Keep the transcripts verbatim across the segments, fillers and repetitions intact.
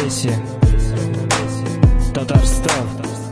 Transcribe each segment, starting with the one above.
Одессе, Татарстан.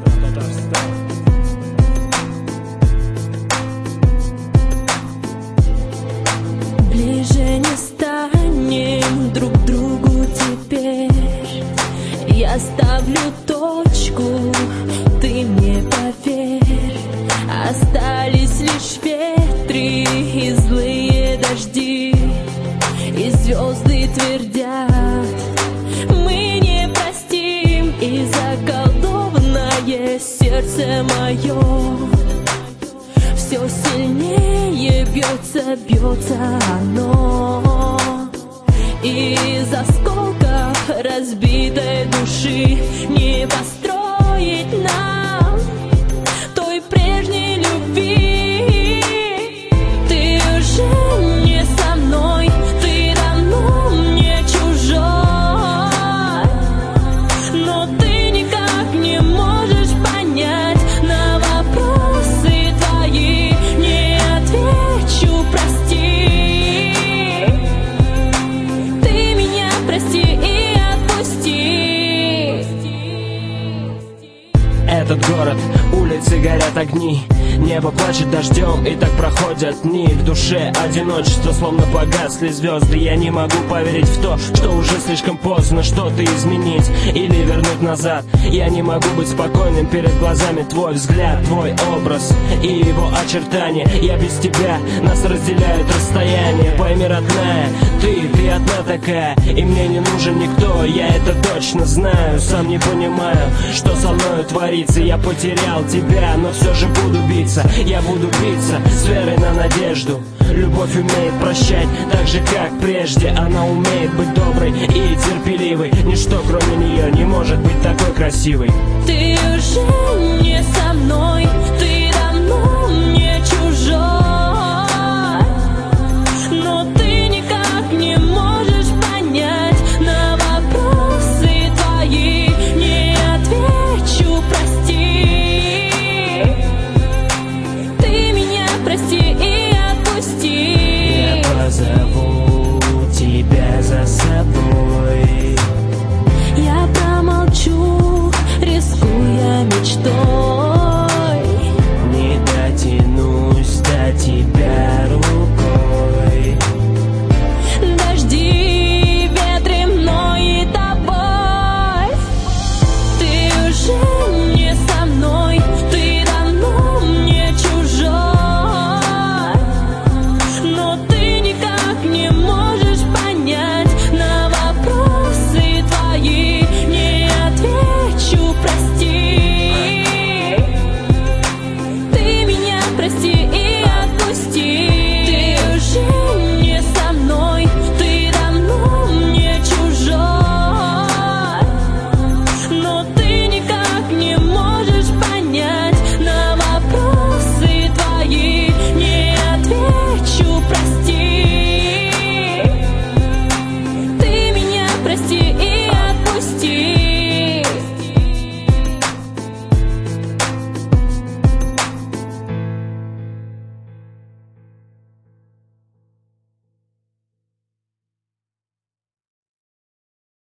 Ближе не станем друг к другу теперь. Я ставлю точку, ты мне поверь. Остались лишь ветры и злые дожди, и звезды твердят: мы не простим. И заколдованное сердце мое все сильнее бьется, бьется оно. Из осколков разбитой души не построить нам той прежней любви. Ты уже не со мной, ты давно мне чужой, но ты никак не можешь понять на вопросы твои. Не отвечу, прости, ты меня прости и отпусти. Этот город, улицы горят огни, небо плачет дождем, и так проходят дни. В душе одиночество, словно погасли звезды. Я не могу поверить в то, что уже слишком поздно что-то изменить или вернуть назад. Я не могу быть спокойным, перед глазами твой взгляд, твой образ и его очертания. Я без тебя, нас разделяют расстояние. Пойми, родная, ты, ты одна такая, и мне не нужен никто. Я это точно знаю, сам не понимаю, что со мною творится. Я потерял тебя, но все же буду биться. Я буду биться с верой на надежду. Любовь умеет прощать так же, как прежде. Она умеет быть доброй и терпеливой. Ничто, кроме нее, не может быть такой красивой. Ты